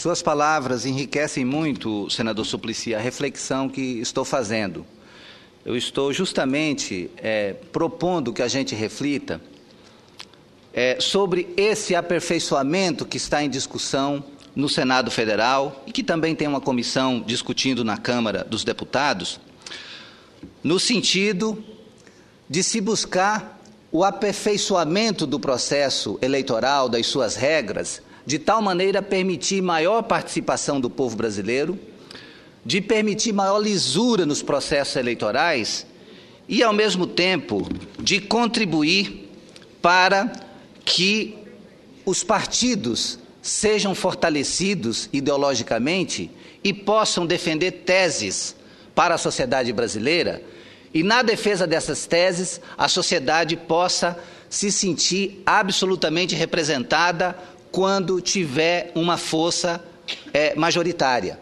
Suas palavras enriquecem muito, senador Suplicy, a reflexão que estou fazendo. Eu estou justamente propondo que a gente reflita sobre esse aperfeiçoamento que está em discussão no Senado Federal e que também tem uma comissão discutindo na Câmara dos Deputados, no sentido de se buscar o aperfeiçoamento do processo eleitoral, das suas regras, de tal maneira a permitir maior participação do povo brasileiro, de permitir maior lisura nos processos eleitorais e, ao mesmo tempo, de contribuir para que os partidos sejam fortalecidos ideologicamente e possam defender teses para a sociedade brasileira e, na defesa dessas teses, a sociedade possa se sentir absolutamente representada quando tiver uma força majoritária.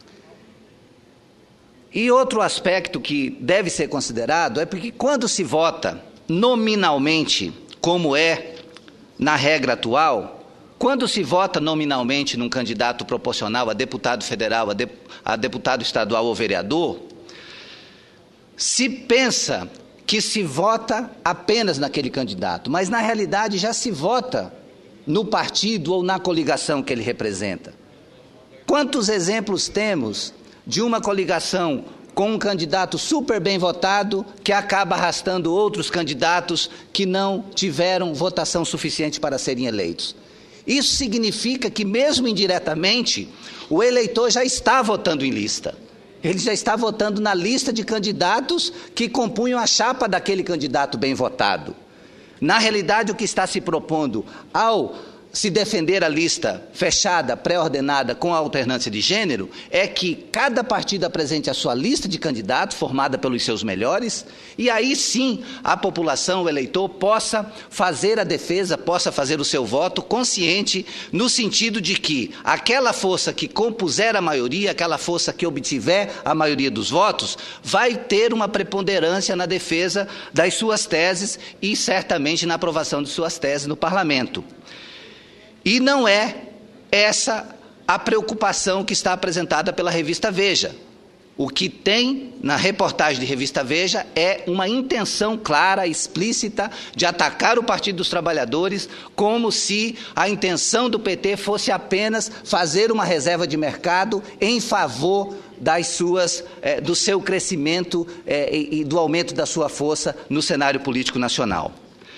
E outro aspecto que deve ser considerado é porque quando se vota nominalmente, como é na regra atual, quando se vota nominalmente num candidato proporcional a deputado federal, a deputado estadual ou vereador, se pensa que se vota apenas naquele candidato, mas na realidade já se vota no partido ou na coligação que ele representa. Quantos exemplos temos de uma coligação com um candidato super bem votado que acaba arrastando outros candidatos que não tiveram votação suficiente para serem eleitos? Isso significa que, mesmo indiretamente, o eleitor já está votando em lista. Ele já está votando na lista de candidatos que compunham a chapa daquele candidato bem votado. Na realidade, o que está se propondo ao se defender a lista fechada, pré-ordenada com a alternância de gênero, é que cada partido apresente a sua lista de candidatos, formada pelos seus melhores, e aí sim a população, o eleitor, possa fazer a defesa, possa fazer o seu voto consciente, no sentido de que aquela força que compuser a maioria, aquela força que obtiver a maioria dos votos, vai ter uma preponderância na defesa das suas teses e certamente na aprovação de suas teses no parlamento. E não é essa a preocupação que está apresentada pela revista Veja. O que tem na reportagem de revista Veja é uma intenção clara, explícita, de atacar o Partido dos Trabalhadores, como se a intenção do PT fosse apenas fazer uma reserva de mercado em favor do seu crescimento e do aumento da sua força no cenário político nacional.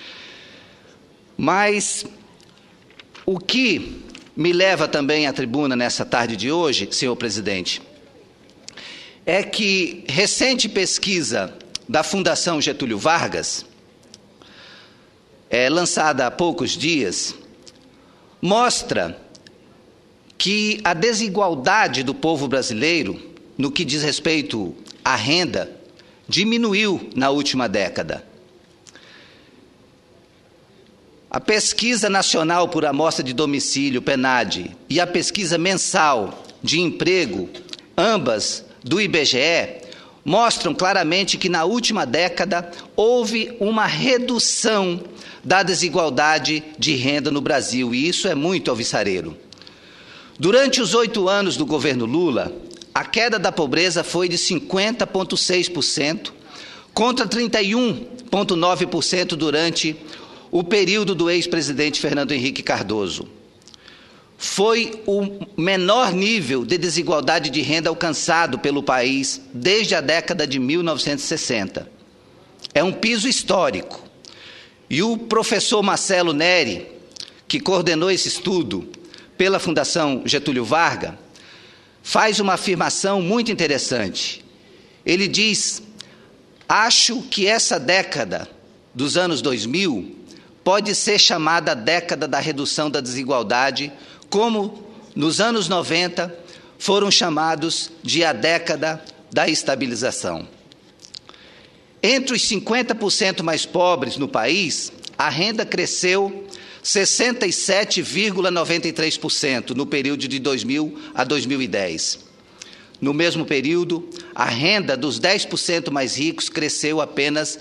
Mas o que me leva também à tribuna nessa tarde de hoje, senhor presidente, é que recente pesquisa da Fundação Getúlio Vargas, lançada há poucos dias, mostra que a desigualdade do povo brasileiro, no que diz respeito à renda, diminuiu na última década. A Pesquisa Nacional por Amostra de Domicílio, PNAD, e a Pesquisa Mensal de Emprego, ambas do IBGE, mostram claramente que na última década houve uma redução da desigualdade de renda no Brasil, e isso é muito alvissareiro. Durante os 8 anos do governo Lula, a queda da pobreza foi de 50,6% contra 31,9% durante o período do ex-presidente Fernando Henrique Cardoso. Foi o menor nível de desigualdade de renda alcançado pelo país desde a década de 1960. É um piso histórico. E o professor Marcelo Neri, que coordenou esse estudo pela Fundação Getúlio Vargas, faz uma afirmação muito interessante. Ele diz: acho que essa década dos anos 2000 pode ser chamada a década da redução da desigualdade, como nos anos 90 foram chamados de a década da estabilização. Entre os 50% mais pobres no país, a renda cresceu 67,93% no período de 2000 a 2010. No mesmo período, a renda dos 10% mais ricos cresceu apenas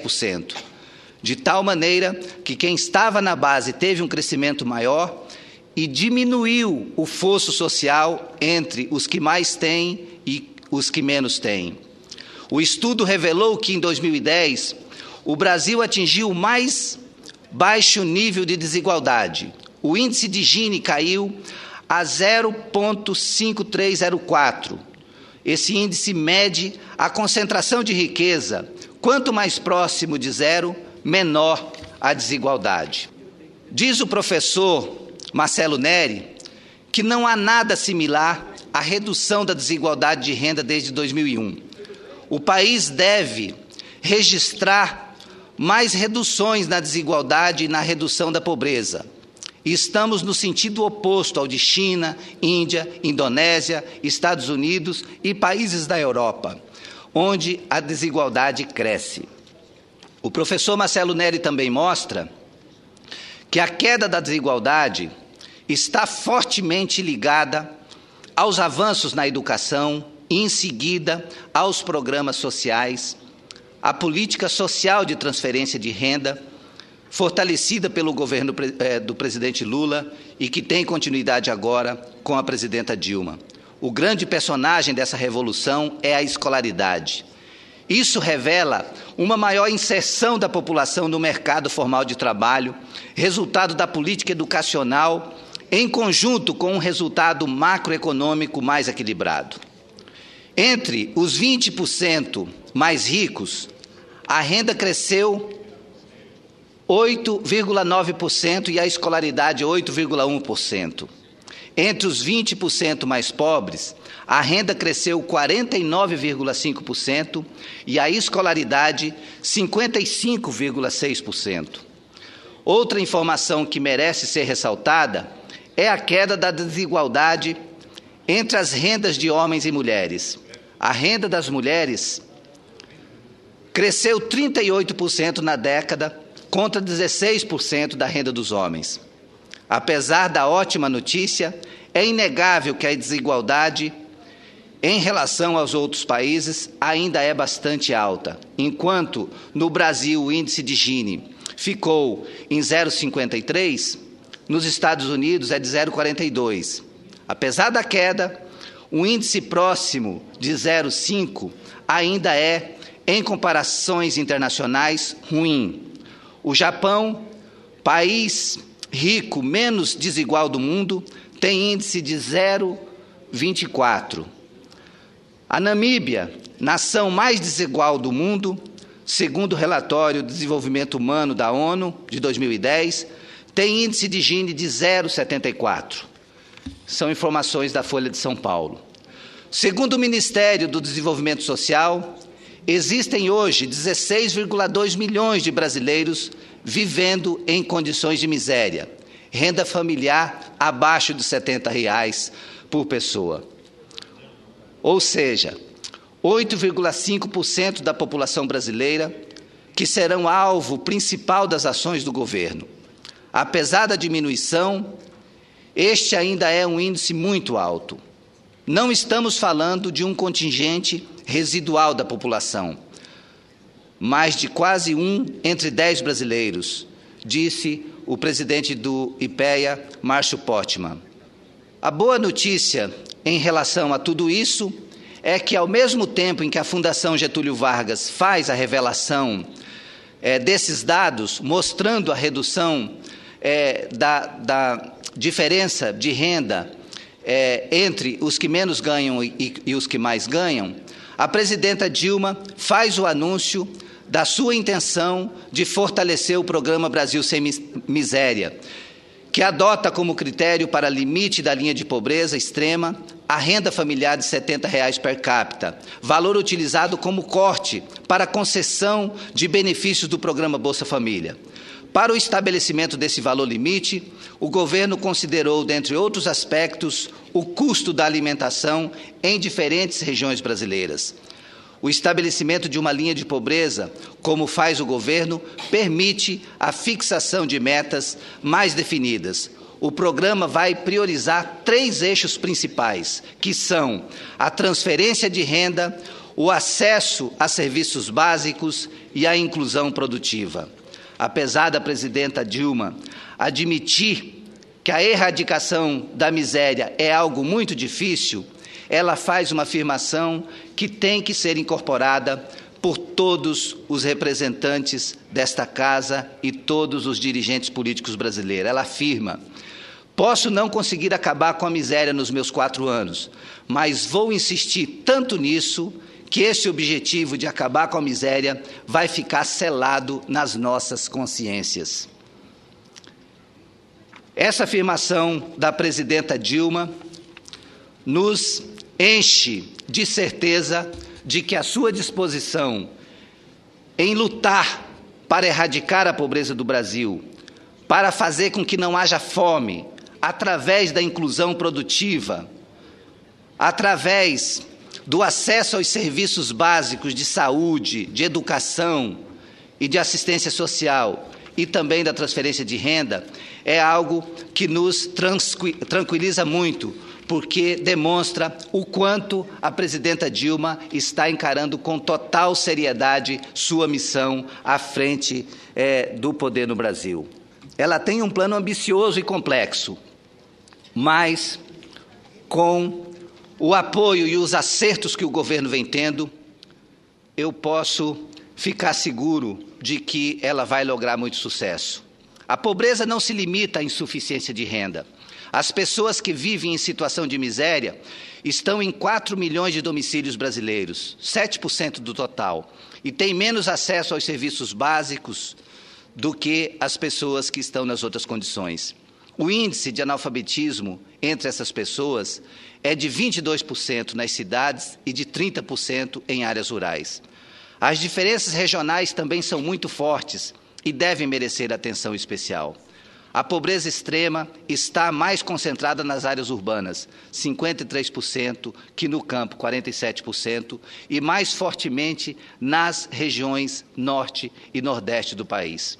10%. De tal maneira que quem estava na base teve um crescimento maior e diminuiu o fosso social entre os que mais têm e os que menos têm. O estudo revelou que, em 2010, o Brasil atingiu o mais baixo nível de desigualdade. O índice de Gini caiu a 0,5304. Esse índice mede a concentração de riqueza. Quanto mais próximo de zero, menor a desigualdade. Diz o professor Marcelo Neri que não há nada similar à redução da desigualdade de renda desde 2001. O país deve registrar mais reduções na desigualdade e na redução da pobreza. E estamos no sentido oposto ao de China, Índia, Indonésia, Estados Unidos e países da Europa, onde a desigualdade cresce. O professor Marcelo Neri também mostra que a queda da desigualdade está fortemente ligada aos avanços na educação e, em seguida, aos programas sociais, à política social de transferência de renda, fortalecida pelo governo do presidente Lula e que tem continuidade agora com a presidenta Dilma. O grande personagem dessa revolução é a escolaridade. Isso revela uma maior inserção da população no mercado formal de trabalho, resultado da política educacional, em conjunto com um resultado macroeconômico mais equilibrado. Entre os 20% mais ricos, a renda cresceu 8,9% e a escolaridade 8,1%. Entre os 20% mais pobres, a renda cresceu 49,5% e a escolaridade 55,6%. Outra informação que merece ser ressaltada é a queda da desigualdade entre as rendas de homens e mulheres. A renda das mulheres cresceu 38% na década, contra 16% da renda dos homens. Apesar da ótima notícia, é inegável que a desigualdade em relação aos outros países ainda é bastante alta. Enquanto no Brasil o índice de Gini ficou em 0,53, nos Estados Unidos é de 0,42. Apesar da queda, o índice próximo de 0,5 ainda é, em comparações internacionais, ruim. O Japão, país rico menos desigual do mundo, tem índice de 0,24. A Namíbia, nação mais desigual do mundo, segundo o relatório de desenvolvimento humano da ONU de 2010, tem índice de Gini de 0,74. São informações da Folha de São Paulo. Segundo o Ministério do Desenvolvimento Social, existem hoje 16,2 milhões de brasileiros vivendo em condições de miséria, renda familiar abaixo de R$ 70 por pessoa. Ou seja, 8,5% da população brasileira que serão alvo principal das ações do governo. Apesar da diminuição, este ainda é um índice muito alto. Não estamos falando de um contingente residual da população, mas de quase 1 entre 10 brasileiros, disse o presidente do IPEA, Márcio Portman. A boa notícia em relação a tudo isso é que, ao mesmo tempo em que a Fundação Getúlio Vargas faz a revelação desses dados, mostrando a redução da diferença de renda entre os que menos ganham e os que mais ganham, a presidenta Dilma faz o anúncio da sua intenção de fortalecer o programa Brasil Sem Miséria, que adota como critério para limite da linha de pobreza extrema a renda familiar de R$ 70 per capita, valor utilizado como corte para concessão de benefícios do programa Bolsa Família. Para o estabelecimento desse valor limite, o governo considerou, dentre outros aspectos, o custo da alimentação em diferentes regiões brasileiras. O estabelecimento de uma linha de pobreza, como faz o governo, permite a fixação de metas mais definidas. O programa vai priorizar 3 eixos principais, que são a transferência de renda, o acesso a serviços básicos e a inclusão produtiva. Apesar da presidenta Dilma admitir que a erradicação da miséria é algo muito difícil, ela faz uma afirmação que tem que ser incorporada por todos os representantes desta casa e todos os dirigentes políticos brasileiros. Ela afirma: posso não conseguir acabar com a miséria nos meus 4 anos, mas vou insistir tanto nisso que esse objetivo de acabar com a miséria vai ficar selado nas nossas consciências. Essa afirmação da presidenta Dilma nos enche de certeza de que a sua disposição em lutar para erradicar a pobreza do Brasil, para fazer com que não haja fome, através da inclusão produtiva, através do acesso aos serviços básicos de saúde, de educação e de assistência social, e também da transferência de renda, é algo que nos tranquiliza muito, porque demonstra o quanto a presidenta Dilma está encarando com total seriedade sua missão à frente do poder no Brasil. Ela tem um plano ambicioso e complexo, mas com o apoio e os acertos que o governo vem tendo, eu posso ficar seguro de que ela vai lograr muito sucesso. A pobreza não se limita à insuficiência de renda. As pessoas que vivem em situação de miséria estão em 4 milhões de domicílios brasileiros, 7% do total, e têm menos acesso aos serviços básicos do que as pessoas que estão nas outras condições. O índice de analfabetismo entre essas pessoas é de 22% nas cidades e de 30% em áreas rurais. As diferenças regionais também são muito fortes e devem merecer atenção especial. A pobreza extrema está mais concentrada nas áreas urbanas, 53%, que no campo, 47%, e mais fortemente nas regiões norte e nordeste do país.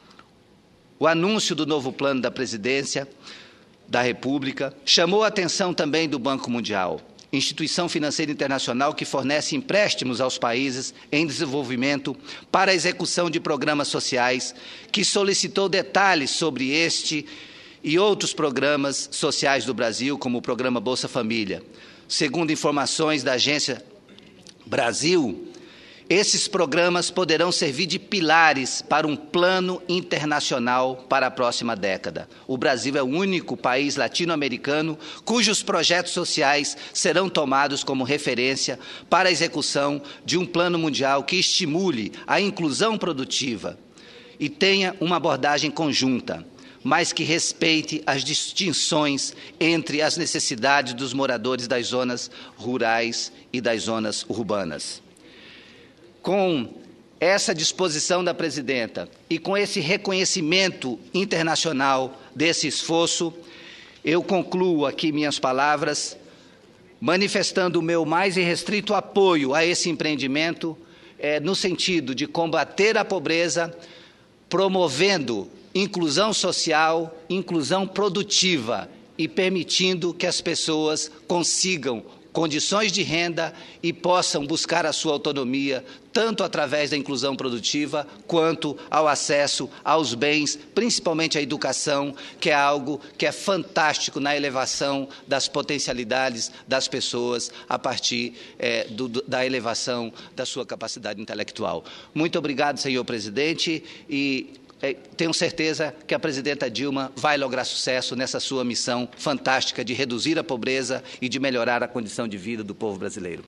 O anúncio do novo plano da Presidência da República chamou a atenção também do Banco Mundial, instituição financeira internacional que fornece empréstimos aos países em desenvolvimento para a execução de programas sociais, que solicitou detalhes sobre este e outros programas sociais do Brasil, como o programa Bolsa Família. Segundo informações da Agência Brasil, esses programas poderão servir de pilares para um plano internacional para a próxima década. O Brasil é o único país latino-americano cujos projetos sociais serão tomados como referência para a execução de um plano mundial que estimule a inclusão produtiva e tenha uma abordagem conjunta, mas que respeite as distinções entre as necessidades dos moradores das zonas rurais e das zonas urbanas. Com essa disposição da presidenta e com esse reconhecimento internacional desse esforço, eu concluo aqui minhas palavras, manifestando o meu mais irrestrito apoio a esse empreendimento, no sentido de combater a pobreza, promovendo inclusão social, inclusão produtiva e permitindo que as pessoas consigam condições de renda e possam buscar a sua autonomia, tanto através da inclusão produtiva, quanto ao acesso aos bens, principalmente à educação, que é algo que é fantástico na elevação das potencialidades das pessoas a partir da elevação da sua capacidade intelectual. Muito obrigado, senhor presidente, e tenho certeza que a presidenta Dilma vai lograr sucesso nessa sua missão fantástica de reduzir a pobreza e de melhorar a condição de vida do povo brasileiro.